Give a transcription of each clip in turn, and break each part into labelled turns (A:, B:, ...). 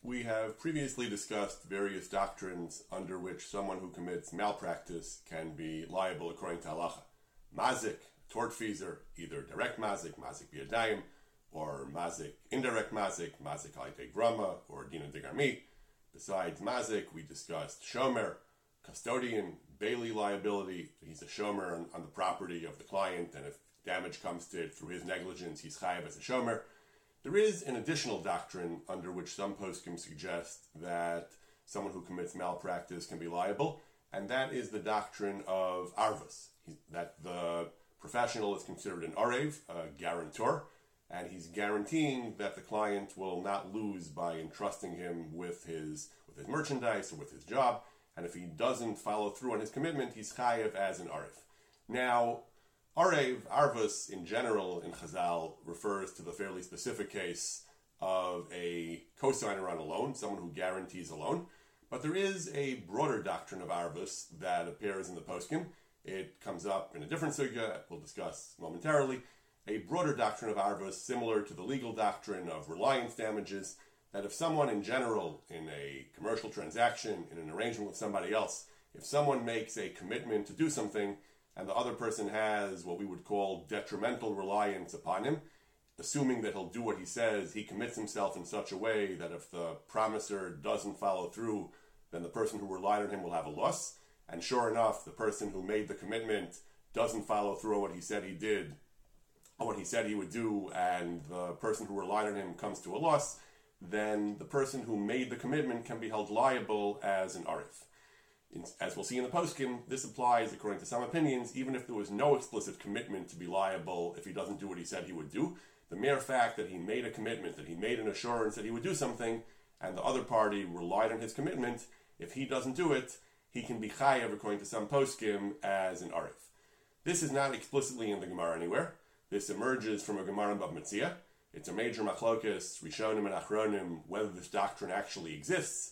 A: We have previously discussed various doctrines under which someone who commits malpractice can be liable according to halacha. Mazik, tortfeasor, either direct mazik, mazik biyadayim, or mazik, indirect mazik, mazik alite grama, or dina digarmi. Besides mazik, we discussed shomer, custodian, bailey liability. He's a shomer on the property of the client, and if damage comes to it through his negligence, he's chayav as a shomer. There is an additional doctrine under which some poskim suggest that someone who commits malpractice can be liable, and that is the doctrine of arvus, that the professional is considered an arev, a guarantor, and he's guaranteeing that the client will not lose by entrusting him with his merchandise or with his job, and if he doesn't follow through on his commitment, he's chayav as an arev. Now, Arev, Arvus, in general, in Chazal, refers to the fairly specific case of a cosigner on a loan, someone who guarantees a loan. But there is a broader doctrine of Arvus that appears in the poskim. It comes up in a different sugya, we'll discuss momentarily. A broader doctrine of Arvus, similar to the legal doctrine of reliance damages, that if someone in general, in a commercial transaction, in an arrangement with somebody else, if someone makes a commitment to do something, and the other person has what we would call detrimental reliance upon him, assuming that he'll do what he says, he commits himself in such a way that if the promiser doesn't follow through, then the person who relied on him will have a loss. And sure enough, the person who made the commitment doesn't follow through on what he said he did, or what he said he would do, and the person who relied on him comes to a loss, then the person who made the commitment can be held liable as an arif. As we'll see in the poskim, this applies, according to some opinions, even if there was no explicit commitment to be liable if he doesn't do what he said he would do. The mere fact that he made a commitment, that he made an assurance that he would do something, and the other party relied on his commitment, if he doesn't do it, he can be chayav, according to some poskim, as an arif. This is not explicitly in the Gemara anywhere. This emerges from a Gemara in Bava Metzia. It's a major machlokes, Rishonim and Achronim, whether this doctrine actually exists,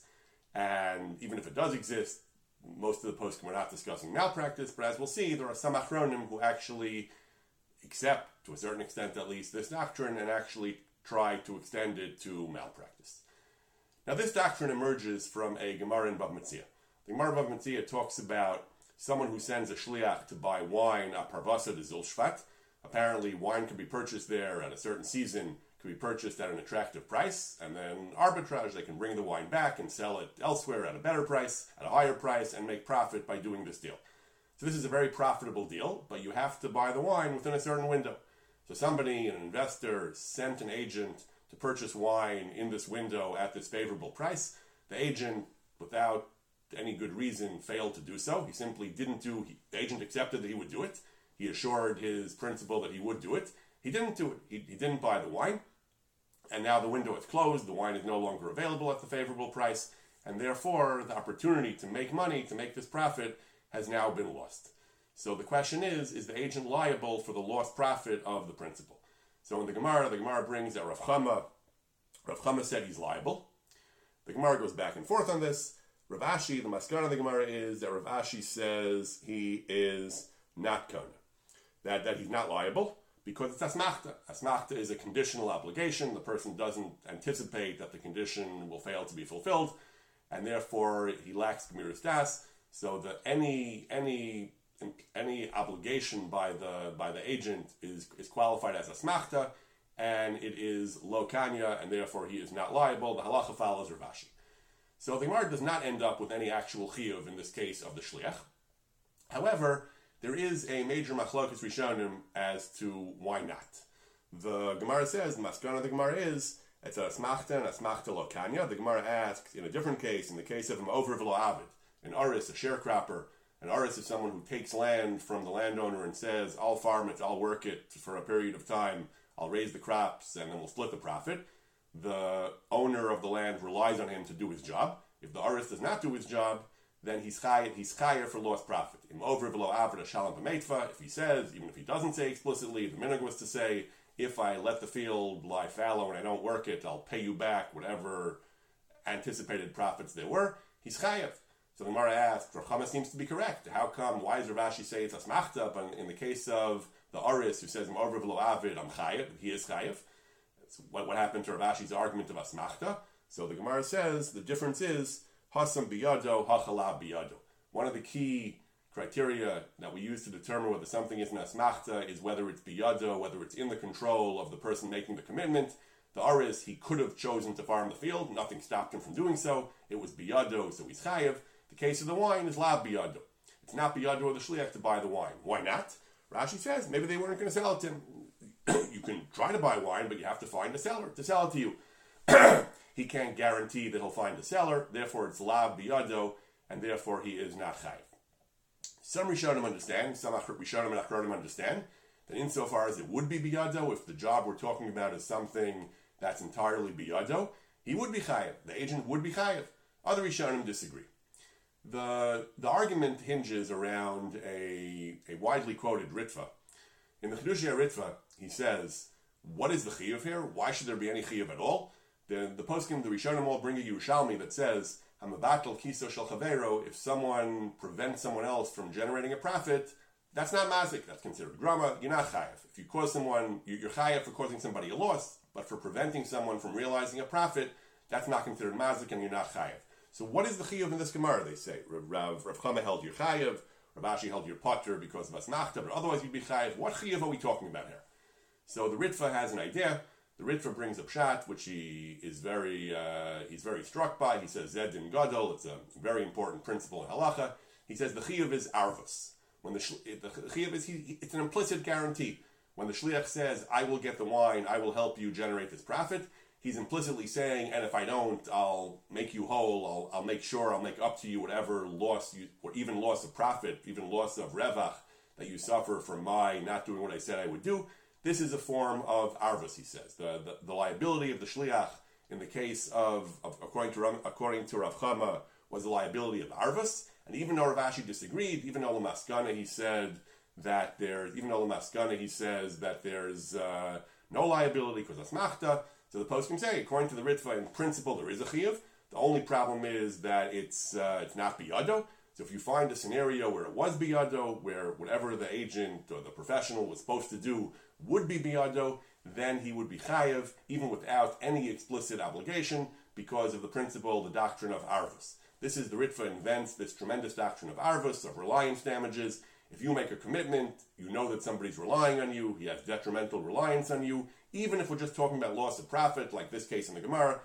A: and even if it does exist, most of the poskim are not discussing malpractice, but as we'll see, there are some achronim who actually accept, to a certain extent at least, this doctrine and actually try to extend it to malpractice. Now, this doctrine emerges from a Gemara in Bava Metzia. The Gemara in Bava Metzia talks about someone who sends a shliach to buy wine at Parvasa de Zilshvat. Apparently, wine can be purchased there at a certain season, can be purchased at an attractive price, and then arbitrage, they can bring the wine back and sell it elsewhere at a better price, at a higher price, and make profit by doing this deal. So this is a very profitable deal, but you have to buy the wine within a certain window. So somebody, an investor, sent an agent to purchase wine in this window at this favorable price. The agent, without any good reason, failed to do so. He simply didn't do, the agent accepted that he would do it. He assured his principal that he would do it. He didn't do it. He didn't buy the wine. And now the window is closed, the wine is no longer available at the favorable price, and therefore the opportunity to make money, to make this profit, has now been lost. So the question is the agent liable for the lost profit of the principal? So in the Gemara brings that Rav Chama said he's liable. The Gemara goes back and forth on this. Rav Ashi, the maskana of the Gemara is that Rav Ashi says he is not kona, that he's not liable, because it's asmachta. Asmachta is a conditional obligation. The person doesn't anticipate that the condition will fail to be fulfilled, and therefore he lacks gemiras das. So that any obligation by the agent is qualified as asmachta, and it is lo kanya, and therefore he is not liable. The halacha follows Rav Ashi. So the Gemara does not end up with any actual chiyuv in this case of the shliach. However, there is a major machlokes rishonim as to why not. The Gemara says, the maskana of the Gemara is, it's a asmachta and asmachta lo kanya. The Gemara asks, in a different case, in the case of an over v'lo avid, an aris, a sharecropper. An aris is someone who takes land from the landowner and says, I'll farm it, I'll work it for a period of time, I'll raise the crops, and then we'll split the profit. The owner of the land relies on him to do his job. If the aris does not do his job, then he's chayav for lost profit. Im over v'lo aved shalom b'meitva. If he says, even if he doesn't say explicitly, the minhag was to say, if I let the field lie fallow and I don't work it, I'll pay you back whatever anticipated profits there were. He's chayav. So the Gemara asks, Rav Chama seems to be correct. How come? Why does Rav Ashi say it's asmachta? But in the case of the aris who says, Im over v'lo avid, I'm chayav, he is chayav. What happened to Rav Ashi's argument of asmachta? So the Gemara says the difference is hasam biyado, hachala biyado. One of the key criteria that we use to determine whether something is an asmachta is whether it's biyado, whether it's in the control of the person making the commitment. The aris, he could have chosen to farm the field. Nothing stopped him from doing so. It was biyado, so he's chayev. The case of the wine is la biyado. It's not biyado or the shliach to buy the wine. Why not? Rashi says maybe they weren't going to sell it to him. You can try to buy wine, but you have to find a seller to sell it to you. He can't guarantee that he'll find a seller. Therefore, it's la biyado, and therefore he is not chayev. Some Rishonim understand, some Rishonim and Achronim understand that insofar as it would be biyado, if the job we're talking about is something that's entirely biyado, he would be chayev. The agent would be chayev. Other Rishonim disagree. The argument hinges around a widely quoted Ritva. In the Chidushei Ritva, he says, what is the chiyuv here? Why should there be any chiyuv at all? The poskim, the Rishonim all bring a Yerushalmi that says, Hamabatel kiso shel chavero, if someone prevents someone else from generating a profit, that's not mazik, that's considered grama, you're not chayev. If you cause someone, you're chayev for causing somebody a loss, but for preventing someone from realizing a profit, that's not considered mazik and you're not chayev. So what is the chiyuv in this Gemara, they say? Rav Chama held your chayev, Rav Ashi held your potter because of asmachta, but otherwise you'd be chayev. What chiyuv are we talking about here? So the Ritva has an idea. The Ritva brings up pshat, which he is he's very struck by. He says zed din gadol. It's a very important principle in halacha. He says the chiyuv is arvus. When the chiyuv is it's an implicit guarantee. When the shliach says, "I will get the wine, I will help you generate this profit," he's implicitly saying, "And if I don't, I'll make you whole. I'll make sure I'll make up to you whatever loss you, or even loss of profit, even loss of revach that you suffer from my not doing what I said I would do." This is a form of arvus, he says. The liability of the shliach in the case of according to Rav Chama was the liability of arvus, and even though Rav Ashi disagreed, even though Lamaskana he says that there's no liability because asmachta. So the post can say, according to the Ritva, in principle there is a chiyuv. The only problem is that it's not biyado. So if you find a scenario where it was biyado, where whatever the agent or the professional was supposed to do would be biyado, then he would be chayev, even without any explicit obligation, because of the principle, the doctrine of arvus. This is the Ritva invents this tremendous doctrine of arvus, of reliance damages. If you make a commitment, you know that somebody's relying on you, he has detrimental reliance on you, even if we're just talking about loss of profit, like this case in the Gemara,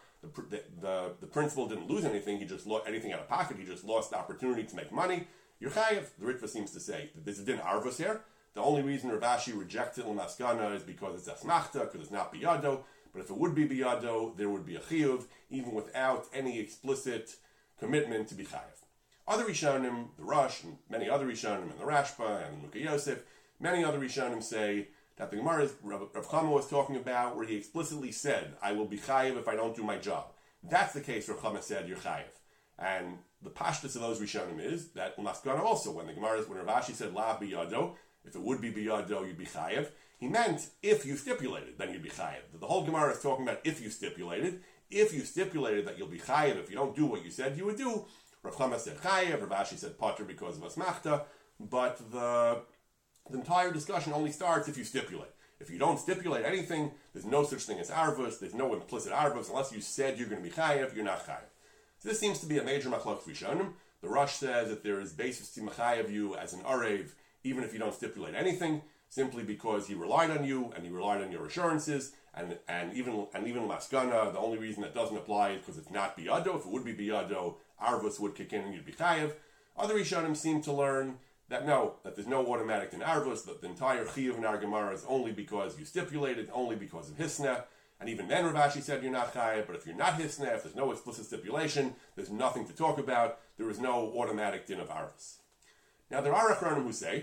A: the principal didn't lose anything, he just lost anything out of pocket, he just lost the opportunity to make money. You're chayev. The Ritva seems to say that this is din arvus here. The only reason Rav Ashi rejected l'maskana is because it's asmachta, because it's not biyado. But if it would be biyado, there would be a chiyuv, even without any explicit commitment to be chayev. Other Rishonim, the Rosh, and many other Rishonim, and the Rashba, and the Nuka Yosef, many other Rishonim say that the Gemara Rav Chama was talking about, where he explicitly said, "I will be chayev if I don't do my job." That's the case Rav Chama said, "You're chayev." And the pashtus of those Rishonim is that l'maskana also, when Rav Ashi said la biyado, if it would be biyado, you'd be chayev. He meant if you stipulated, then you'd be chayev. The whole Gemara is talking about if you stipulated. If you stipulated that you'll be chayev if you don't do what you said you would do, Rav Chama said chayev, Rav Ashi said potter because of asmachta, but the entire discussion only starts if you stipulate. If you don't stipulate anything, there's no such thing as arvus, there's no implicit arvus, unless you said you're going to be chayev, you're not chayev. So this seems to be a major machlok Rishonim. The Rosh says that there is basis to mechayev you as an arev, even if you don't stipulate anything, simply because he relied on you and he relied on your assurances, and even Maskana, the only reason that doesn't apply is because it's not biyado. If it would be biyado, arvus would kick in and you'd be chayev. Other Rishonim seem to learn that there's no automatic in arvus, that the entire chiyuv in our Gemara is only because you stipulated, only because of hisna, and even then Rav Ashi said you're not chayev, but if you're not hisna, if there's no explicit stipulation, there's nothing to talk about, there is no automatic din of arvus. Now there are Achronim who say,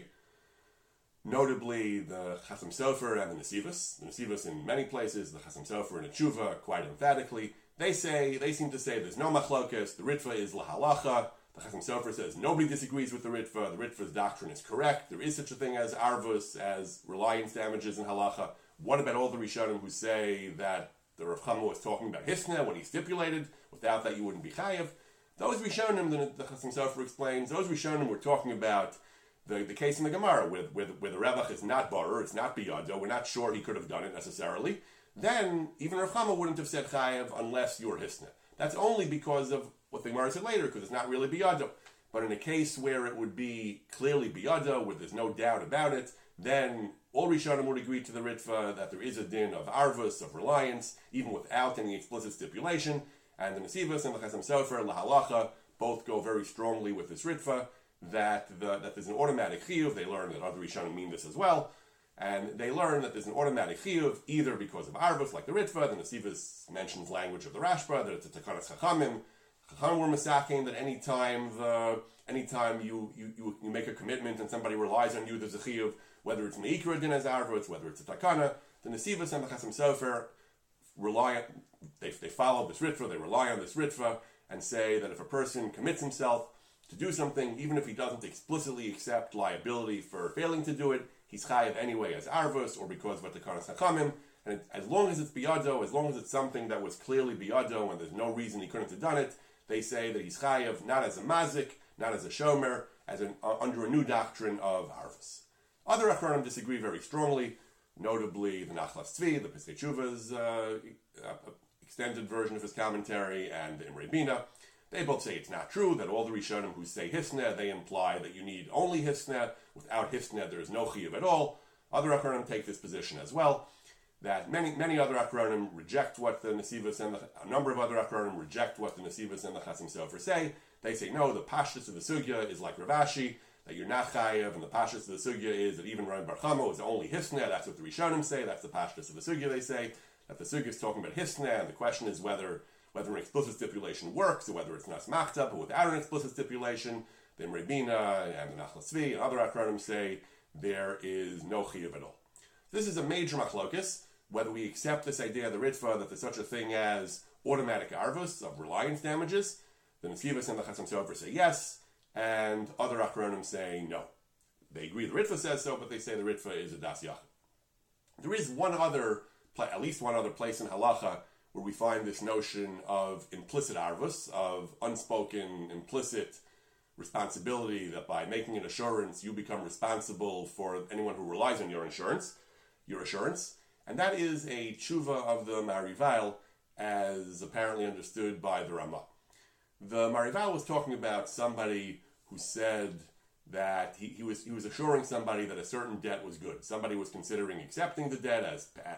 A: notably the Chasam Sofer and the Nesivos in many places, the Chasam Sofer and the Tshuva quite emphatically, they seem to say there's no machlokas, the Ritva is lahalacha, the Chasam Sofer says nobody disagrees with the Ritva's doctrine is correct, there is such a thing as arvus, as reliance damages in halacha. What about all the Rishonim who say that the Rav Chama was talking about hisna when he stipulated, without that you wouldn't be chayev? Those Rishonim, the Chasam Sofer explains, those Rishonim were talking about the case in the Gemara, where the Revach is not Barer, it's not Biyado, we're not sure he could have done it necessarily, then even Rav Chama wouldn't have said Chayev unless you're Hisna. that's only because of what the Gemara said later, because it's not really biyado. But in a case where it would be clearly biyado, where there's no doubt about it, then all Rishonim would agree to the Ritva that there is a din of arvus, of reliance, even without any explicit stipulation. And the Nesivos and the Chasam Sofer, Lahalacha, both go very strongly with this Ritva, that there's an automatic chiyuv. They learn that other Rishonim mean this as well. And they learn that there's an automatic chiyuv, either because of arvus, like the Ritva. The Nesivos mentions language of the Rashba, that it's a takanas chachamim. Chachamim were masaking that anytime you make a commitment and somebody relies on you, there's a chiyuv, whether it's meikra din as arvus, whether it's a takana. The Nesivos and the Chasam Sofer they follow this Ritva, they rely on this Ritva, and say that if a person commits himself to do something, even if he doesn't explicitly accept liability for failing to do it, he's chayav anyway as arvus, or because of takanas chachamim. And as long as it's biyado, as long as it's something that was clearly biyado and there's no reason he couldn't have done it, they say that he's chayav not as a mazik, not as a shomer, under a new doctrine of arvus. Other achronim disagree very strongly, notably the Nachlas Tzvi, the Pesach Tshuva's extended version of his commentary, and the Imrei Bina. They both say it's not true, that all the Rishonim who say Hisna, they imply that you need only Hisna. Without Hisna, there is no Chiyuv at all. Other Achronim take this position as well, that many other Achronim reject what the Nesivos and a number of other Achronim reject what the Nesivos and the Chasam Sofer say. They say, no, the Pashtus of the Sugya is like Rav Ashi, that you're not chayav, and the Pashtus of the Sugya is that even Rabbi Bar Chama is only Hisna. That's what the Rishonim say, that's the Pashtus of the Sugya, they say, that the Sugya is talking about Hisna, and the question is whether an explicit stipulation works, or whether it's nas machta, but without an explicit stipulation. The Imrei Bina and the Nachlas Tzvi and other Achronim say there is no chiyuv at all. This is a major machlokus, whether we accept this idea of the Ritva that there's such a thing as automatic arvus of reliance damages. The Nesivos and the Chasam Sofer say yes, and other Achronim say no. They agree the Ritva says so, but they say the Ritva is a das yachid. There is at least one other place in halacha where we find this notion of implicit arvus, of unspoken, implicit responsibility, that by making an assurance, you become responsible for anyone who relies on your assurance, and that is a tshuva of the Marival, as apparently understood by the Ramah. The Marival was talking about somebody who said that he was assuring somebody that a certain debt was good. Somebody was considering accepting a debt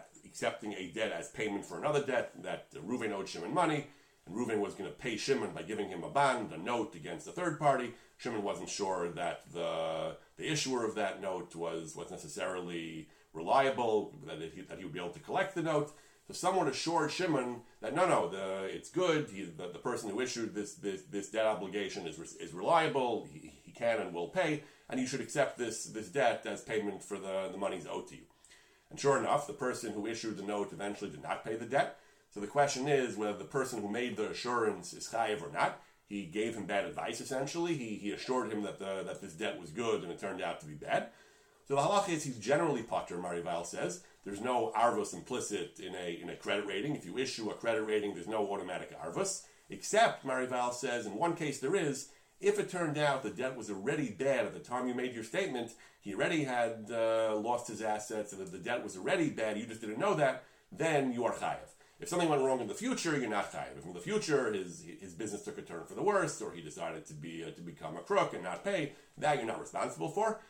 A: as payment for another debt, that Reuven owed Shimon money, and Reuven was going to pay Shimon by giving him a bond, a note against a third party. Shimon wasn't sure that the issuer of that note was necessarily reliable, that he would be able to collect the note. So someone assured Shimon that it's good. The person who issued this debt obligation is reliable. He can and will pay, and you should accept this debt as payment for the monies owed to you. And sure enough, the person who issued the note eventually did not pay the debt. So the question is whether the person who made the assurance is chayiv or not. He gave him bad advice, essentially. He assured him that this debt was good, and it turned out to be bad. So the halach is he's generally patur, Marival says. There's no arvus implicit in a credit rating. If you issue a credit rating, there's no automatic arvus. Except, Marival says, in one case there is. If it turned out the debt was already bad at the time you made your statement, he already had lost his assets, and the debt was already bad, you just didn't know that, then you are chayiv. If something went wrong in the future, you're not chayiv. If in the future his business took a turn for the worse, or he decided to become a crook and not pay, that you're not responsible for.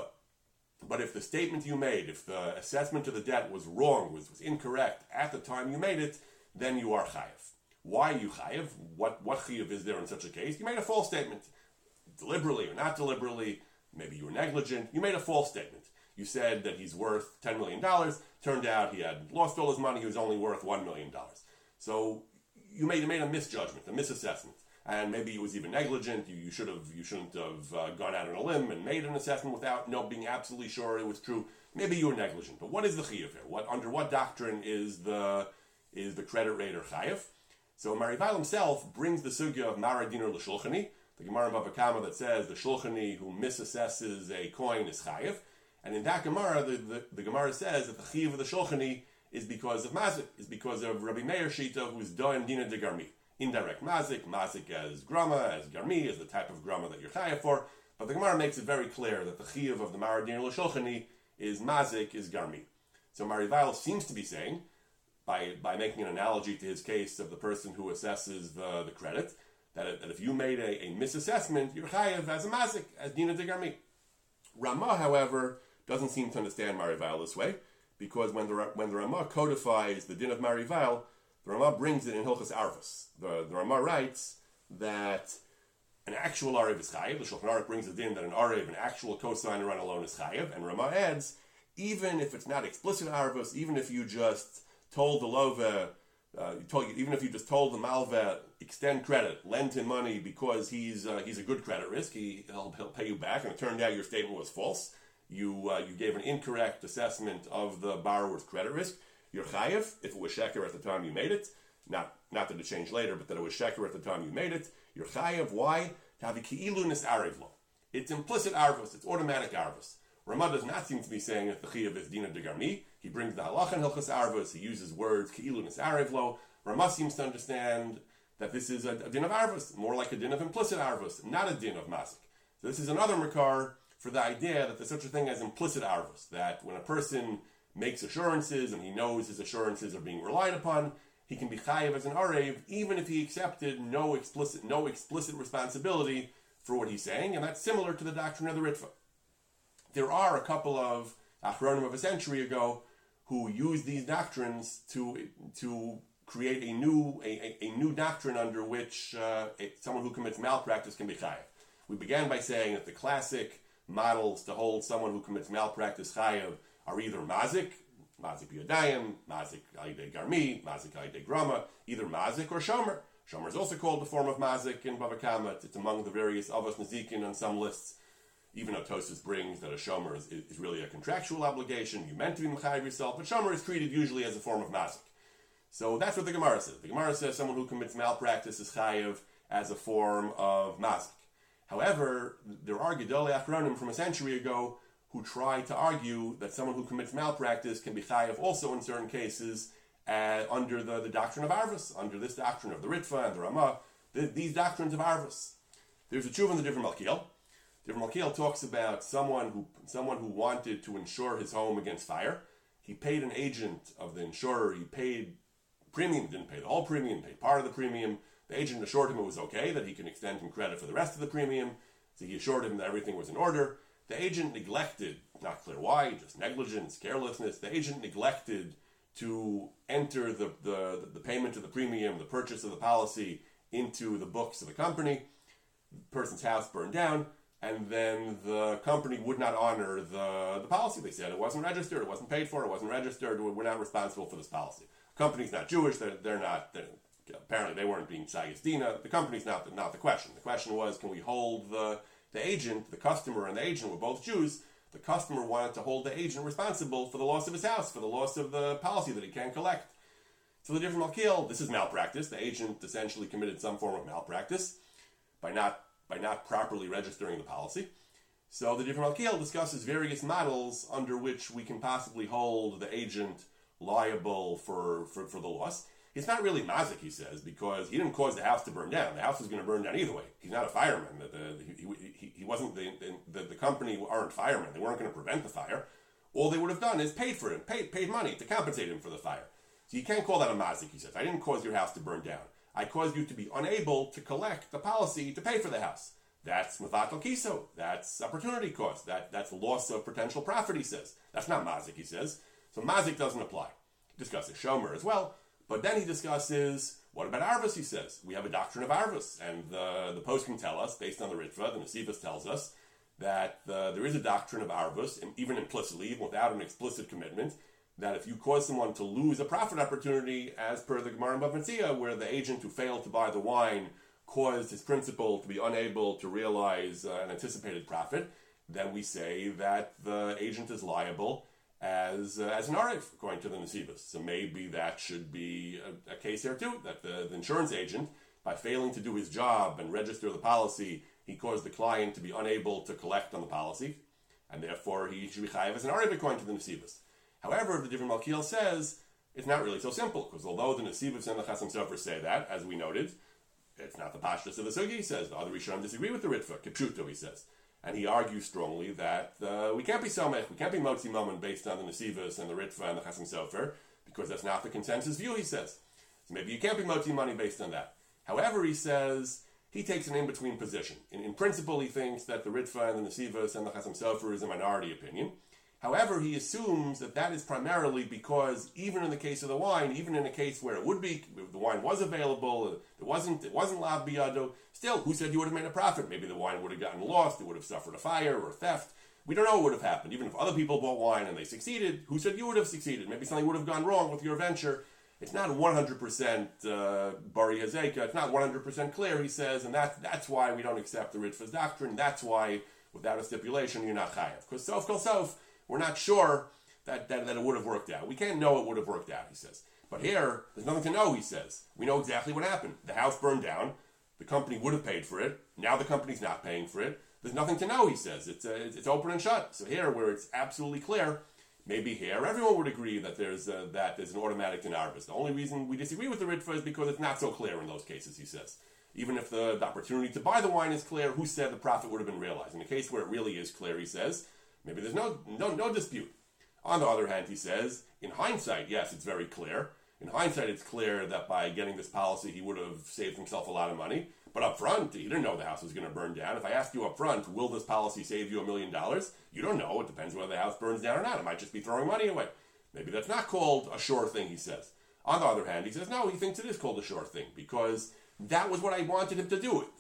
A: But if the statement you made, if the assessment of the debt was wrong, was incorrect at the time you made it, then you are chayiv. Why are you chayiv? What chayiv is there in such a case? You made a false statement. Deliberately or not deliberately, maybe you were negligent, you made a false statement. You said that he's worth $10 million, turned out he had lost all his money, he was only worth $1 million. So you made a misjudgment, a misassessment. And maybe he was even negligent. You shouldn't have gone out on a limb and made an assessment without being absolutely sure it was true. Maybe you were negligent. But what is the chiyuv here? Under what doctrine is the credit rater chayiv? So Marival himself brings the sugya of maradiner l'shulchani, the Gemara in Bava Kama that says the shulchani who misassesses a coin is chayiv. And in that Gemara, the Gemara says that the chiyuv of the shulchani is because of mazik, is because of Rabbi Meir Shita, who is doin dina de garmi. Indirect mazik as grama, as garmi, as the type of grama that you're chayav for. But the Gemara makes it very clear that the chiyuv of the maradin l'shulchani is mazik, is garmi. So Marival seems to be saying, by making an analogy to his case of the person who assesses the credit, that if you made a misassessment, you're chayev as a mazik, as dina de garmi. Ramah, however, doesn't seem to understand Marival this way, because when the Ramah codifies the din of Marival, the Ramah brings it in Hilchas Arvus. The Ramah writes that an actual Arev is chayev. The Shulchan Aruch brings it in that an Arev, an actual cosigner on a loan, is chayev, and Ramah adds, even if it's not explicit Arvus, even if you just told the Lova, even if you just told the Malva, extend credit, lend him money because he's a good credit risk, he'll pay you back, and it turned out your statement was false. You gave an incorrect assessment of the borrower's credit risk. You're chayev if it was sheker at the time you made it. Not that it changed later, but that it was sheker at the time you made it. You're chayev. Why? To have a ki'ilunis arev lo. It's implicit arvus. It's automatic arvus. Ramah does not seem to be saying that the chayev is dina de garmi. He brings the halacha in hilchas arvus. He uses words ki'ilunis arev lo. Ramah seems to understand that this is a din of arvus, more like a din of implicit arvus, not a din of masik. So this is another makar for the idea that there's such a thing as implicit arvus, that when a person makes assurances and he knows his assurances are being relied upon, he can be chayev as an arev, even if he accepted no explicit responsibility for what he's saying, and that's similar to the doctrine of the Ritva. There are a couple of achronim of a century ago who used these doctrines to create a new doctrine under which someone who commits malpractice can be chayev. We began by saying that the classic models to hold someone who commits malpractice chayev are either mazik biyadayim, mazik alidei garmi, mazik alidei grama, either mazik or shomer. Shomer is also called the form of mazik in Bava Kama. It's among the various avos nezikin on some lists. Even though Tosfos brings that a shomer is really a contractual obligation, you meant to be mechayev yourself, but shomer is treated usually as a form of mazik. So that's what the Gemara says. The Gemara says someone who commits malpractice is chayev as a form of mazik. However, there are Gedolei Achronim from a century ago who try to argue that someone who commits malpractice can be chayev also in certain cases under the doctrine of Arvus, under this doctrine of the Ritva and the Ramah, these doctrines of Arvus. There's a tshuva in the Divrei Malkiel. Divrei Malkiel talks about someone who wanted to insure his home against fire. He paid an agent of the insurer. He paid premium, didn't pay the whole premium, paid part of the premium. The agent assured him it was okay, that he can extend him credit for the rest of the premium. So he assured him that everything was in order. The agent neglected, not clear why, just negligence, carelessness. The agent neglected to enter the payment of the premium, the purchase of the policy, into the books of the company. The person's house burned down, and then the company would not honor the policy. They said it wasn't registered, it wasn't paid for, it wasn't registered, we're not responsible for this policy. The company's not Jewish, apparently they weren't being Tzayis Dina. The company's not the question. The question was, can we hold the agent, the customer and the agent were both Jews. The customer wanted to hold the agent responsible for the loss of his house, for the loss of the policy that he can't collect. So the Divrei Malkiel, this is malpractice. The agent essentially committed some form of malpractice by not properly registering the policy. So the Divrei Malkiel discusses various models under which we can possibly hold the agent liable for the loss. It's not really mazik, he says, because he didn't cause the house to burn down. The house was going to burn down either way. He's not a fireman. He wasn't. The company aren't firemen. They weren't going to prevent the fire. All they would have done is paid for him, paid money to compensate him for the fire. So you can't call that a mazik, he says. I didn't cause your house to burn down. I caused you to be unable to collect the policy to pay for the house. That's mevatel kiso. That's opportunity cost. That's loss of potential profit, he says. That's not mazik, he says. So mazik doesn't apply. He discusses shomer as well. But then he discusses, what about Arvus, he says? We have a doctrine of Arvus, and the post can tell us, based on the Ritva, the Nesivos tells us, that there is a doctrine of Arvus, and even implicitly, even without an explicit commitment, that if you cause someone to lose a profit opportunity, as per the Gemara in Bava Metzia, where the agent who failed to buy the wine caused his principal to be unable to realize an anticipated profit, then we say that the agent is liable as an arif, according to the Nesivos. So maybe that should be a case here too, that the insurance agent, by failing to do his job and register the policy, he caused the client to be unable to collect on the policy, and therefore he should be chayav as an arif, according to the Nesivos. However, the Divrei Malkiel says it's not really so simple, because although the Nesivos and the Chasam Sofer say that, as we noted, it's not the pashtus of the sugi, he says. The other Rishonim disagree with the Ritva, kipshuto, he says. And he argues strongly that we can't be somech, we can't be motzi mammon based on the Nesivos and the Ritva and the Chasam Sofer, because that's not the consensus view, he says. So maybe you can't be motzi money based on that. However, he says, he takes an in-between position. In principle, he thinks that the Ritva and the Nesivos and the Chasam Sofer is a minority opinion. However, he assumes that that is primarily because even in the case of the wine, even in a case where it would be, the wine was available, it wasn't lav biyado, still, who said you would have made a profit? Maybe the wine would have gotten lost, it would have suffered a fire or theft. We don't know what would have happened. Even if other people bought wine and they succeeded, who said you would have succeeded? Maybe something would have gone wrong with your venture. It's not 100% Bari Hazeka, it's not 100% clear, he says, and that's why we don't accept the Ritva's doctrine. That's why, without a stipulation, you're not chayav. Because sof kol sof, we're not sure that it would have worked out. We can't know it would have worked out, he says. But here, there's nothing to know, he says. We know exactly what happened. The house burned down. The company would have paid for it. Now the company's not paying for it. There's nothing to know, he says. It's open and shut. So here, where it's absolutely clear, maybe here everyone would agree that there's an automatic denarbus. The only reason we disagree with the Ritva is because it's not so clear in those cases, he says. Even if the opportunity to buy the wine is clear, who said the profit would have been realized? In the case where it really is clear, he says, maybe there's no dispute. On the other hand, he says, in hindsight, yes, it's very clear. In hindsight, it's clear that by getting this policy, he would have saved himself a lot of money. But up front, he didn't know the house was going to burn down. If I ask you up front, will this policy save you $1 million? You don't know. It depends whether the house burns down or not. It might just be throwing money away. Maybe that's not called a sure thing, he says. On the other hand, he says, no, he thinks it is called a sure thing because that was what I wanted him to do.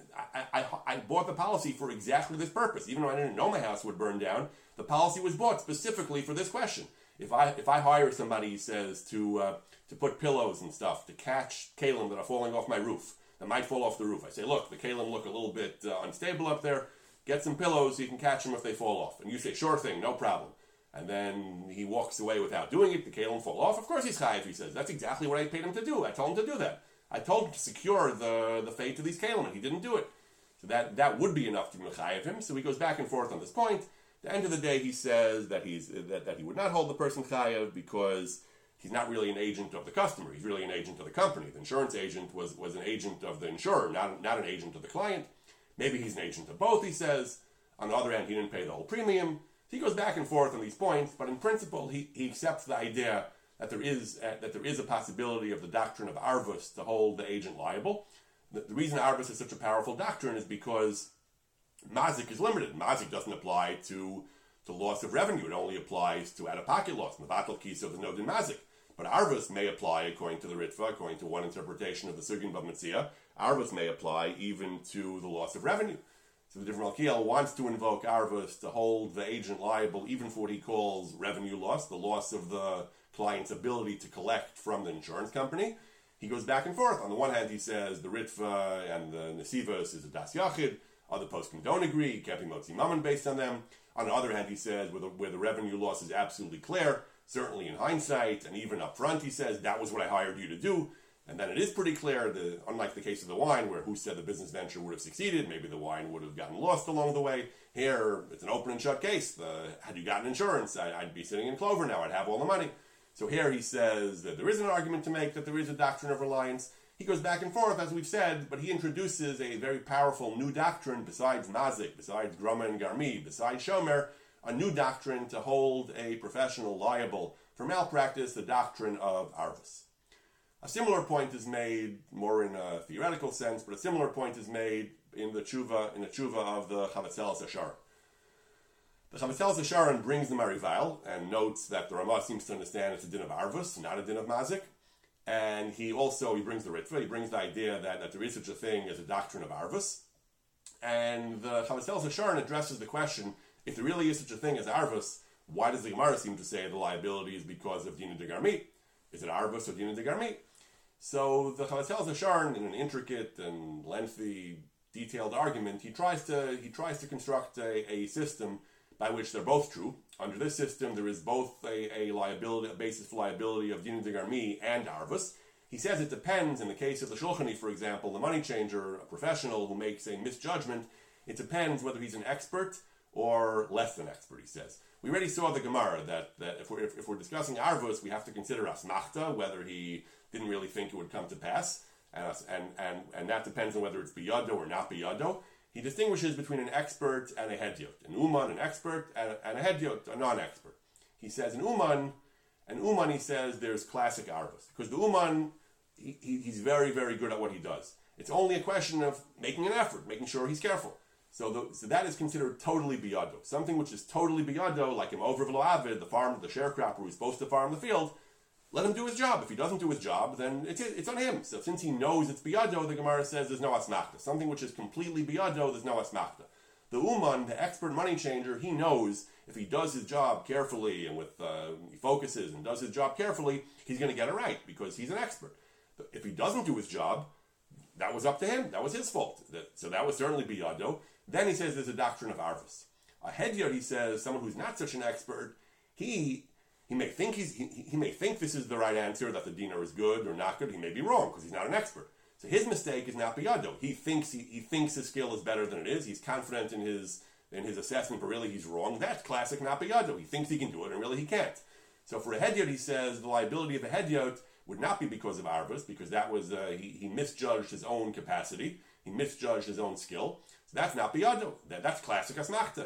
A: I bought the policy for exactly this purpose. Even though I didn't know my house would burn down, the policy was bought specifically for this question. If I hire somebody, he says, to put pillows and stuff to catch kalim that are falling off my roof, that might fall off the roof. I say, look, the kalim look a little bit unstable up there. Get some pillows so you can catch them if they fall off. And you say, sure thing, no problem. And then he walks away without doing it. The kalim fall off. Of course he's chayiv, he says. That's exactly what I paid him to do. I told him to do that. I told him to secure the fate of these kalim, and he didn't do it. So that would be enough to chayiv him. So he goes back and forth on this point. At the end of the day, he says that that he would not hold the person chayiv because he's not really an agent of the customer. He's really an agent of the company. The insurance agent was an agent of the insurer, not an agent of the client. Maybe he's an agent of both, he says. On the other hand, he didn't pay the whole premium. So he goes back and forth on these points, but in principle, he accepts the idea that there is a possibility of the doctrine of Arvus to hold the agent liable. The reason Arvus is such a powerful doctrine is because Mazik is limited. Mazik doesn't apply to loss of revenue. It only applies to out-of-pocket loss. In the Batal Kisa, there's no din Mazik. But Arvus may apply, according to the Ritva, according to one interpretation of the Sugin B'Metzia, Arvus may apply even to the loss of revenue. So the different Malkiel wants to invoke Arvus to hold the agent liable even for what he calls revenue loss, the loss of the client's ability to collect from the insurance company. He goes back and forth. On the one hand, he says the Ritva and the Nesivos is a Das Yachid. Other poskim don't agree. He can't be Motzi Mammon based on them. On the other hand, he says where the revenue loss is absolutely clear, certainly in hindsight, and even up front, he says, that was what I hired you to do. And then it is pretty clear, unlike the case of the wine, where who said the business venture would have succeeded, maybe the wine would have gotten lost along the way. Here, it's an open and shut case. Had you gotten insurance, I'd be sitting in clover now, I'd have all the money. So here he says that there is an argument to make, that there is a doctrine of reliance. He goes back and forth, as we've said, but he introduces a very powerful new doctrine besides Mazik, besides Grama and Garmi, besides Shomer, a new doctrine to hold a professional liable for malpractice, the doctrine of Arvus. A similar point is made, more in a theoretical sense, but a similar point is made in the tshuva of the Chavetzeles Ashar. The Chavetzeles Asharon brings the Marival and notes that the Ramah seems to understand it's a din of Arvus, not a din of Mazik. And he brings the Ritva, he brings the idea that there is such a thing as a doctrine of Arvus. And the Chavetzeles Asharon addresses the question, if there really is such a thing as Arvus, why does the Gemara seem to say the liability is because of Dina de Garmi? Is it Arvus or Dina de Garmi? So the Chavetzeles Asharon, in an intricate and lengthy, detailed argument, he tries to construct a system by which they're both true. Under this system, there is both a basis for liability of Dina de Garmi and Arvus. He says it depends. In the case of the Shulchani, for example, the money changer, a professional who makes a misjudgment, it depends whether he's an expert or less than expert, he says. We already saw the Gemara that if we're discussing Arvus, we have to consider Asmachta, whether he didn't really think it would come to pass, and that depends on whether it's Biyado or not Biyado. He distinguishes between an expert and a hedyot. An uman, an expert, and a hedyot, a non-expert. He says an uman, And Uman, he says, there's classic arvus. Because the Uman, he's very, very good at what he does. It's only a question of making an effort, making sure he's careful. So that is considered totally biyado. Something which is totally biyado, like him over v'lo avid, the farmer, the sharecropper who's supposed to farm the field, let him do his job. If he doesn't do his job, then it's on him. So since he knows it's biyado, the Gemara says there's no asmachta. Something which is completely biyado, there's no asmachta. The Uman, the expert money changer, he knows if he does his job carefully and he focuses and does his job carefully, he's going to get it right because he's an expert. If he doesn't do his job, that was up to him. That was his fault. So that was certainly biyado. Then he says there's a doctrine of arvus. A hedyot, he says, someone who's not such an expert, he may think he may think this is the right answer, that the dinar is good or not good. He may be wrong because he's not an expert. So his mistake is not biyado. He thinks his skill is better than it is. He's confident in his assessment, but really he's wrong. That's classic not biyado. He thinks he can do it, and really he can't. So for a hedyot, he says the liability of a hedyot would not be because of arvus, because that was he misjudged his own capacity. He misjudged his own skill. So that's not biyado. That's classic asmachta.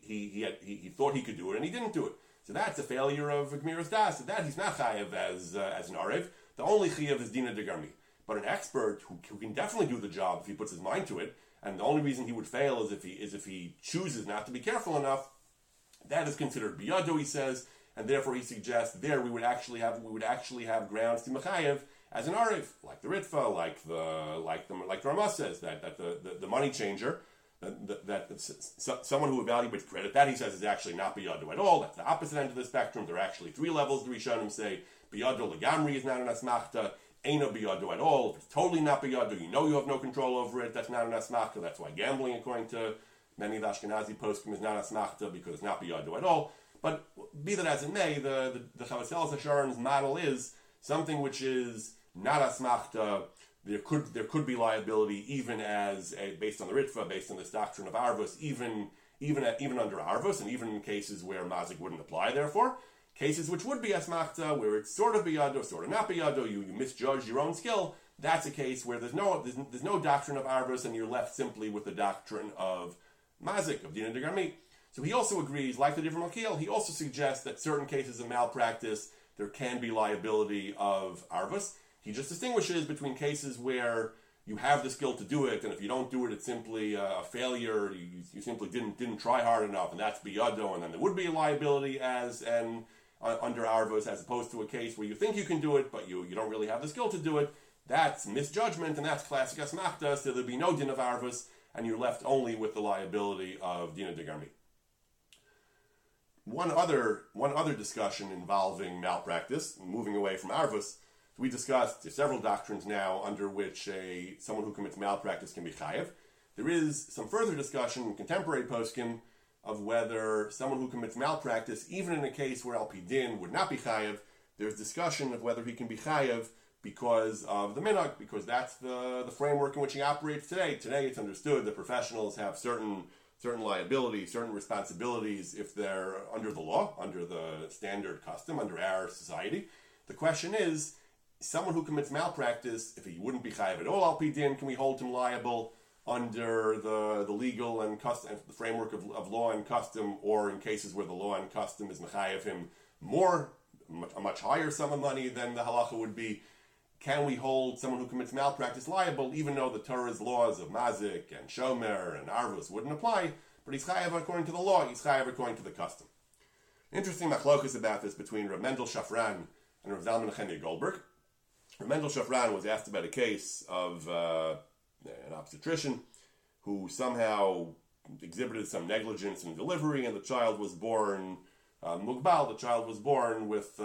A: He thought he could do it, and he didn't do it. So that's a failure of Gemiras Das. So that he's not chayev as an arev. The only chayev is dina de garmi. But an expert who can definitely do the job if he puts his mind to it, and the only reason he would fail is if he chooses not to be careful enough, that is considered biyado, he says, and therefore he suggests there we would actually have grounds to mechayev as an arev, like the Ritva, like the Ramah says that the money changer, that someone who evaluates credit, that he says is actually not biyado at all. That's the opposite end of the spectrum. There are actually three levels. The Rishonim say biyado legamri is not an asmachta. Eino biyado at all. If it's totally not biyado, you have no control over it. That's not an asmachta. That's why gambling, according to many of the Ashkenazi poskim, is not asmachta because it's not biyado at all. But be that as it may, the Chavetzeles Hasharon's model is something which is not asmachta. There could be liability even based on the Ritva, based on this doctrine of arvus, even under arvus, and even in cases where mazik wouldn't apply. Therefore, cases which would be asmachta, where it's sort of biyado, sort of not biyado, you misjudge your own skill. That's a case where there's no doctrine of arvus, and you're left simply with the doctrine of mazik, of dina de garmi. So he also agrees, like the different Malkiel, he also suggests that certain cases of malpractice there can be liability of arvus. He just distinguishes between cases where you have the skill to do it, and if you don't do it, it's simply a failure. You simply didn't try hard enough, and that's biyado, and then there would be a liability under arvus, as opposed to a case where you think you can do it, but you don't really have the skill to do it. That's misjudgment, and that's classic asmachta. So there'd be no din of arvus, and you're left only with the liability of dina de garmi. One other discussion involving malpractice, moving away from arvus. We discussed several doctrines now under which someone who commits malpractice can be chayev. There is some further discussion in contemporary poskim of whether someone who commits malpractice, even in a case where al pi din would not be chayev, there's discussion of whether he can be chayev because of the minhag, because that's the framework in which he operates today. Today it's understood that professionals have certain liabilities, certain responsibilities if they're under the law, under the standard custom, under our society. The question is, someone who commits malpractice, if he wouldn't be chayev at all al pi din, can we hold him liable under the legal and custom, the framework of law and custom, or in cases where the law and custom is mechayev him a much higher sum of money than the halacha would be? Can we hold someone who commits malpractice liable, even though the Torah's laws of mazik and shomer and arvus wouldn't apply, but he's chayev according to the law, he's chayev according to the custom? Interesting machlokas about this between Rav Mendel Shafran and Rav Zalman Nechemia Goldberg. Rav Mendel Shafran was asked about a case of an obstetrician who somehow exhibited some negligence in delivery, and the child was born mugbal. The child was born with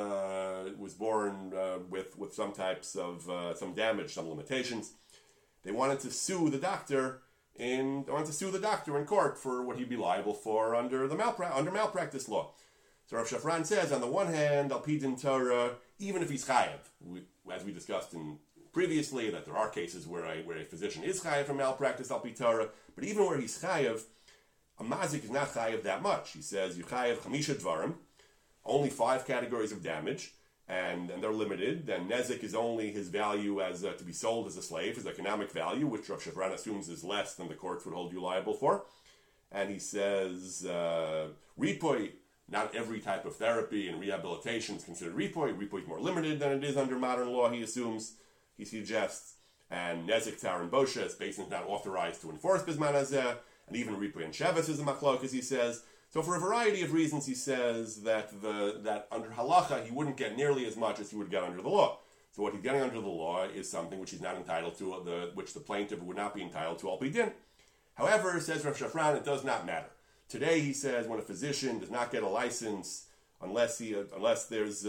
A: some types of some damage, some limitations. They wanted to sue the doctor in court for what he'd be liable for under malpractice law. So Rav Shafran says, on the one hand, al pi din Torah, even if he's chayev, as we discussed previously, that there are cases where a physician is chayev for malpractice al pi Torah, but even where he's chayev, a mazik is not chayev that much. He says, you chayev chamisha dvarim, only 5 categories of damage, and they're limited. Then nezek is only his value as to be sold as a slave, his economic value, which Rav Shafran assumes is less than the courts would hold you liable for. And he says, ripoy not every type of therapy and rehabilitation is considered ripoi. Ripoi is more limited than it is under modern law, he assumes, he suggests. And Nezik, Tar, and Boshes, Beis Din not authorized to enforce Bizman Hazeh, and even Ripoi and Shevis is a machlokas, he says. So for a variety of reasons, he says that under halacha, he wouldn't get nearly as much as he would get under the law. So what he's getting under the law is something which he's not entitled to, which the plaintiff would not be entitled to al pi din. However, says Rav Shafran, it does not matter. Today, he says, when a physician does not get a license unless there's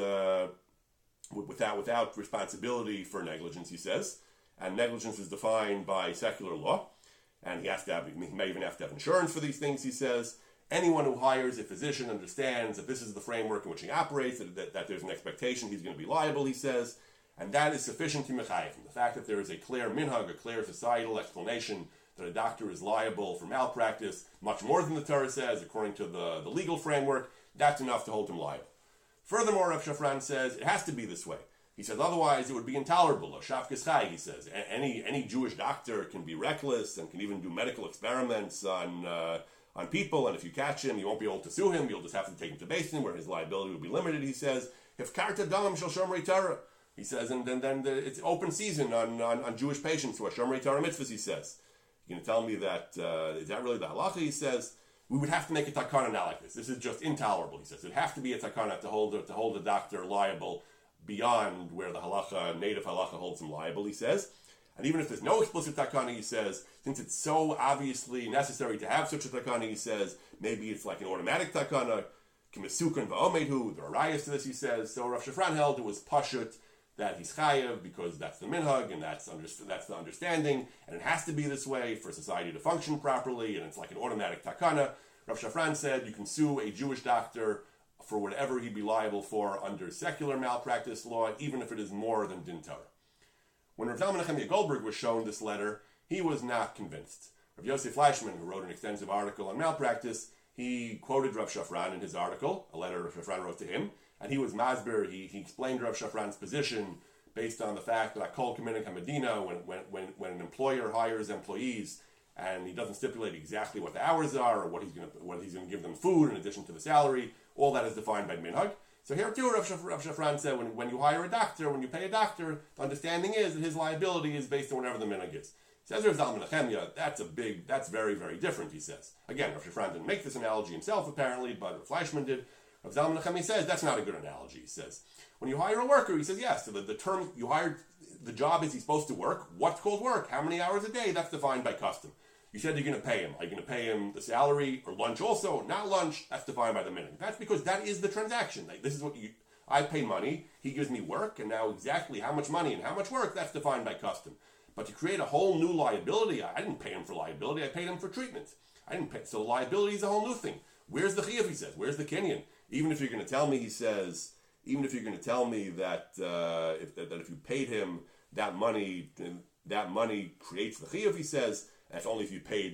A: without responsibility for negligence, he says, and negligence is defined by secular law, and he may even have to have insurance for these things, he says. Anyone who hires a physician understands that this is the framework in which he operates, that there's an expectation he's going to be liable, he says, and that is sufficient to mechayev. The fact that there is a clear minhag, a clear societal explanation that a doctor is liable for malpractice, much more than the Torah says, according to the legal framework, that's enough to hold him liable. Furthermore, Rav Shafran says, it has to be this way. He says, otherwise it would be intolerable. A shafkes chai, he says. Any Jewish doctor can be reckless and can even do medical experiments on people, and if you catch him, you won't be able to sue him. You'll just have to take him to Beis Din, where his liability will be limited, he says. If karta dalam shel shomrei Torah, he says, and then it's open season on Jewish patients who are shomrei Torah mitzvahs, he says. You're going to tell me that, is that really the halacha, he says? We would have to make a takana not like this. This is just intolerable, he says. It would have to be a takana to hold the doctor liable beyond where the halacha, native halacha, holds him liable, he says. And even if there's no explicit takana, he says, since it's so obviously necessary to have such a takana, he says, maybe it's like an automatic takana, kimisukan va'omedhu, there are rayas to this, he says. So Rav Shafran held it was pashut that he's chayev because that's the minhag and that's the understanding, and it has to be this way for society to function properly, and it's like an automatic takana. Rav Shafran said you can sue a Jewish doctor for whatever he'd be liable for under secular malpractice law, even if it is more than din Torah. When Rav Zalman Nechemia Goldberg was shown this letter, he was not convinced. Rav Yosef Fleischman, who wrote an extensive article on malpractice, he quoted Rav Shafran in his article, a letter Rav Shafran wrote to him, and he was masber. He explained Rav Shafran's position based on the fact that Kol Kaminik HaMedina, when an employer hires employees and he doesn't stipulate exactly what the hours are or what he's going to give them food in addition to the salary, all that is defined by minhag. So here too, Rav Shafran said, when you hire a doctor, when you pay a doctor, the understanding is that his liability is based on whatever the minhag is. Says Rav Zalman Nechemia, that's very, very different, he says. Again, Rav Shafran didn't make this analogy himself, apparently, but Rav Fleischman did. Rav Zalman Nechemia says, that's not a good analogy, he says. When you hire a worker, he says, yes, so the term you hired, the job is he's supposed to work. What's called work? How many hours a day? That's defined by custom. You said you're going to pay him. Are you going to pay him the salary or lunch also? Not lunch. That's defined by the minhag. That's because that is the transaction. Like, this is what I pay money. He gives me work, and now exactly how much money and how much work, that's defined by custom. But to create a whole new liability, I didn't pay him for liability. I paid him for treatment. I didn't pay. So liability is a whole new thing. Where's the chiyuv? He says. Where's the kinyan? Even if you're going to tell me, he says. Even if you're going to tell me that if you paid him that money creates the chiyuv, he says. That's only if you paid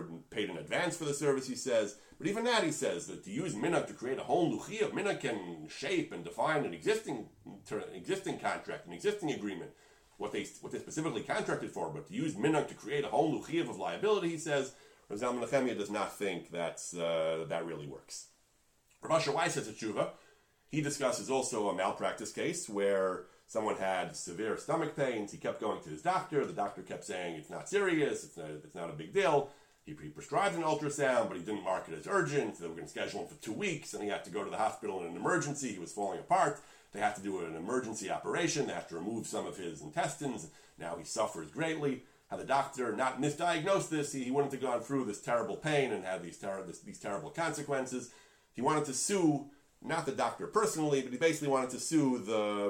A: in advance for the service, he says. But even that, he says, that to use minhag to create a whole new chiyuv, minhag can shape and define an existing contract, an existing agreement, what they specifically contracted for. But to use minhag to create a whole new chiyuv of liability, he says, Rav Zalman Nechemia does not think that really works. Rav Asher Weiss has a tshuva. He discusses also a malpractice case where someone had severe stomach pains. He kept going to his doctor. The doctor kept saying it's not serious. It's not a big deal. He prescribed an ultrasound, but he didn't mark it as urgent. They were going to schedule him for 2 weeks, and he had to go to the hospital in an emergency. He was falling apart. They had to do an emergency operation. They had to remove some of his intestines. Now he suffers greatly. Had the doctor not misdiagnosed this, he wouldn't have gone through this terrible pain and had these terrible consequences. He wanted to sue, not the doctor personally, but he basically wanted to sue the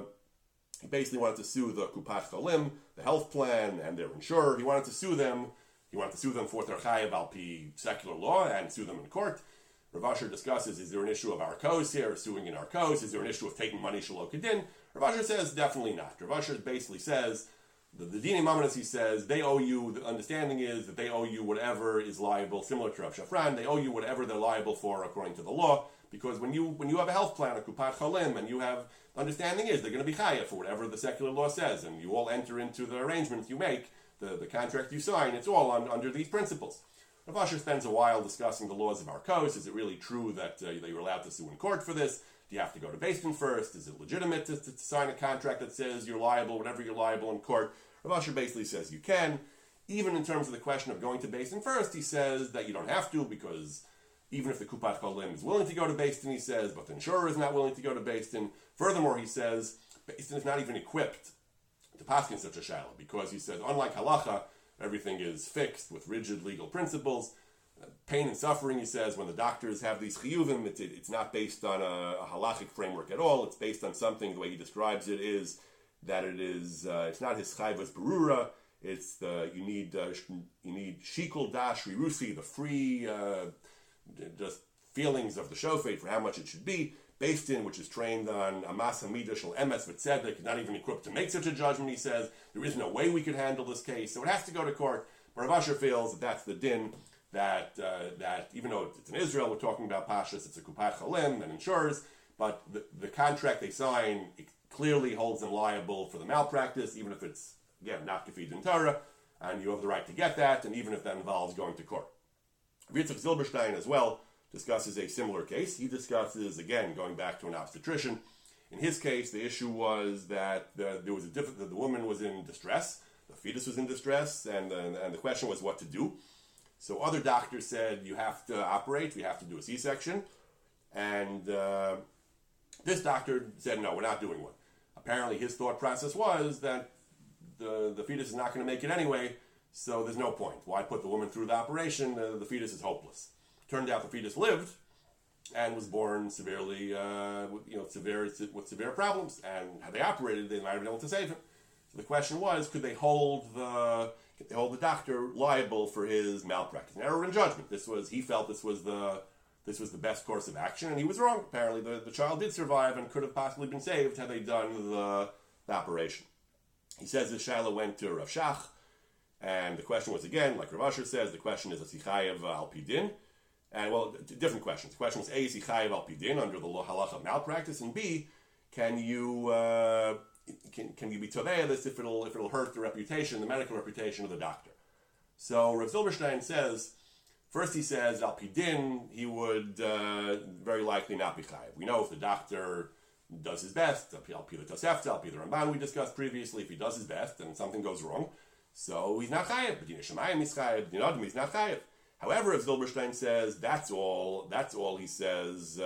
A: Kupat Cholim, the health plan, and their insurer. He wanted to sue them. He wanted to sue them for their chayav al pi secular law and sue them in court. Rav Asher discusses, is there an issue of arkos here, suing in arkos? Is there an issue of taking money shelo kedin? Rav Asher says, definitely not. Rav Asher basically says, the Dinei Mamonos, he says, they owe you, the understanding is that they owe you whatever is liable, similar to Rav Shafran, they owe you whatever they're liable for according to the law, because when you have a health plan, a Kupat Cholim, and you have, the understanding is they're going to be chayav for whatever the secular law says, and you all enter into the arrangements you make, the contract you sign, it's all under these principles. Rav Asher spends a while discussing the laws of Arkos. Is it really true that you're allowed to sue in court for this? Do you have to go to Beis Din first? Is it legitimate to sign a contract that says you're liable, whatever you're liable in court? Rav Asher basically says you can. Even in terms of the question of going to Beis Din first, he says that you don't have to, because even if the Kupat Cholim is willing to go to Beis Din, he says, but the insurer is not willing to go to Beis Din. Furthermore, he says, Beis Din is not even equipped to pass in such a shaila, because he says, unlike halacha, everything is fixed with rigid legal principles. Pain and suffering, he says, when the doctors have these chiyuvim, it's not based on a halachic framework at all. It's based on something, the way he describes it is that it's not his chayvas berura. It's you need shikul dash rirusi, the free just feelings of the shofet for how much it should be. Beis Din, which is trained on amas hamidah shel emes v'tzedek, is not even equipped to make such a judgment. He says there is no way we could handle this case, so it has to go to court. But Rav Asher feels that that's the din. That even though it's in Israel, we're talking about pashas, it's a kupat cholim and insurers, but the contract they sign, it clearly holds them liable for the malpractice, even if it's, again, not gefid in Torah, and you have the right to get that, and even if that involves going to court. Yitzchak Zilberstein as well discusses a similar case. He discusses, again, going back to an obstetrician. In his case, the issue was that the woman was in distress, the fetus was in distress, and the question was what to do. So other doctors said, you have to operate, we have to do a C-section. And this doctor said, no, we're not doing one. Apparently his thought process was that the fetus is not going to make it anyway, so there's no point. Why put the woman through the operation? The fetus is hopeless. Turned out the fetus lived and was born severely, with severe problems. And had they operated, they might have been able to save him. So the question was, could they hold the doctor liable for his malpractice? An error in judgment. He felt this was the best course of action, and he was wrong. Apparently, the child did survive and could have possibly been saved had they done the operation. He says the shaila went to Rav Shach, and the question was, again, like Rav Asher says, the question is, is he chayev al pi din? And, well, different questions. The question was, A, is he chayev al pi din under the halacha of malpractice? And B, can you be tovei this if it'll hurt the reputation, the medical reputation of the doctor? So Rav Zilberstein says, first he says, al pi din, he would very likely not be chayev. We know if the doctor does his best, al pi the Tosefta, al pi the Ramban we discussed previously, if he does his best and something goes wrong, so he's not chayev. But Din Shemayim he's chayev, Din Adam he's not chayev. However, if Zilberstein says that's all he says.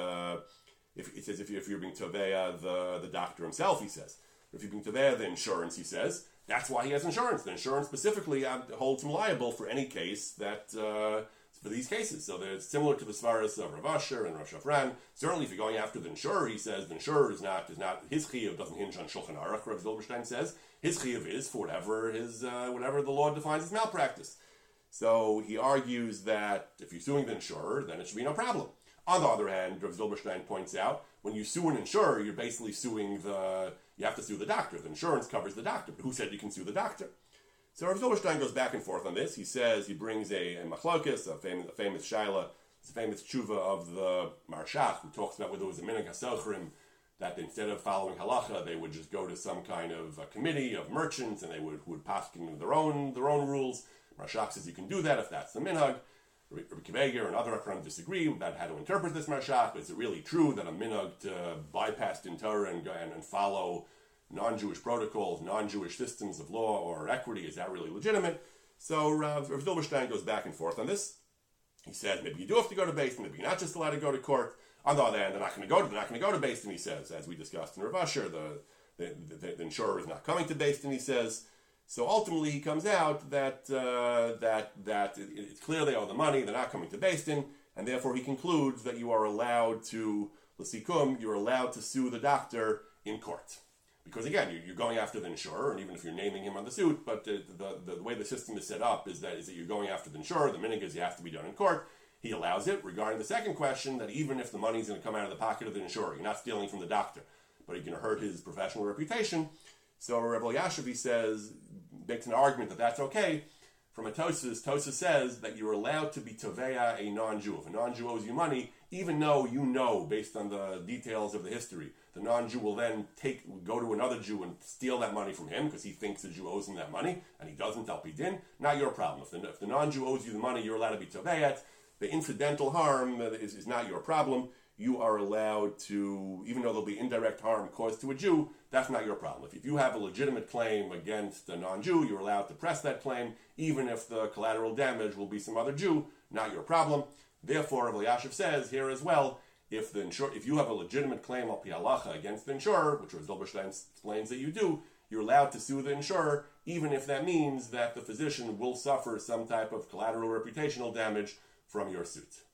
A: If you're being toveya the doctor himself, he says. If you're being toveya the insurance, he says that's why he has insurance. The insurance specifically holds him liable for any case that for these cases. So it's similar to the svaras of Rav Asher and Rav Shafran. Certainly, if you're going after the insurer, he says the insurer is not his chiyuv doesn't hinge on Shulchan Aruch. Rav Zilberstein says his chiyuv is for whatever the law defines as malpractice. So he argues that if you're suing the insurer, then it should be no problem. On the other hand, Rav Zilberstein points out, when you sue an insurer, you're basically you have to sue the doctor. The insurance covers the doctor, but who said you can sue the doctor? So Rav Zilberstein goes back and forth on this. He says, he brings a machlokes, a famous shaila, it's a famous tshuva of the Marshach, who talks about whether it was a minhag hasochrim, that instead of following halacha, they would just go to some kind of a committee of merchants, and they would paskin their own rules. Marshach says you can do that if that's the minhag. Rabbi Kiveger and other Akram disagree about how to interpret this Marshach. Is it really true that a minhag to bypass Din Torah and follow non-Jewish protocols, non-Jewish systems of law or equity, is that really legitimate? So Rav Zilberstein goes back and forth on this. He says maybe you do have to go to Beis Din, maybe you're not just allowed to go to court. On the other hand, they're not going to go to Beis Din, he says, as we discussed in Rav Asher, the insurer is not coming to Beis Din, he says. So ultimately, he comes out that it's clear they owe the money, they're not coming to Beis Din, and therefore he concludes that you are allowed to, l'sikum, you're allowed to sue the doctor in court. Because again, you're going after the insurer, and even if you're naming him on the suit, but the way the system is set up is that you're going after the insurer, the minhag is you have to be done in court. He allows it. Regarding the second question, that even if the money's going to come out of the pocket of the insurer, you're not stealing from the doctor, but you're going to hurt his professional reputation. So Rebbe Yashavi says, makes an argument that that's okay. From a Tosas says that you're allowed to be toveya a non-Jew. If a non-Jew owes you money, even though you know, based on the details of the history, The non-Jew will then go to another Jew and steal that money from him because he thinks the Jew owes him that money, and he doesn't, al pi din. Not your problem. If the non-Jew owes you the money, you're allowed to be toveyat. The incidental harm is not your problem. You are allowed to, even though there'll be indirect harm caused to a Jew, that's not your problem. If you have a legitimate claim against a non-Jew, you're allowed to press that claim, even if the collateral damage will be some other Jew, not your problem. Therefore, Rav Elyashiv says here as well, if you have a legitimate claim al pi halacha against the insurer, which Rav Zilberstein explains that you do, you're allowed to sue the insurer, even if that means that the physician will suffer some type of collateral reputational damage from your suit.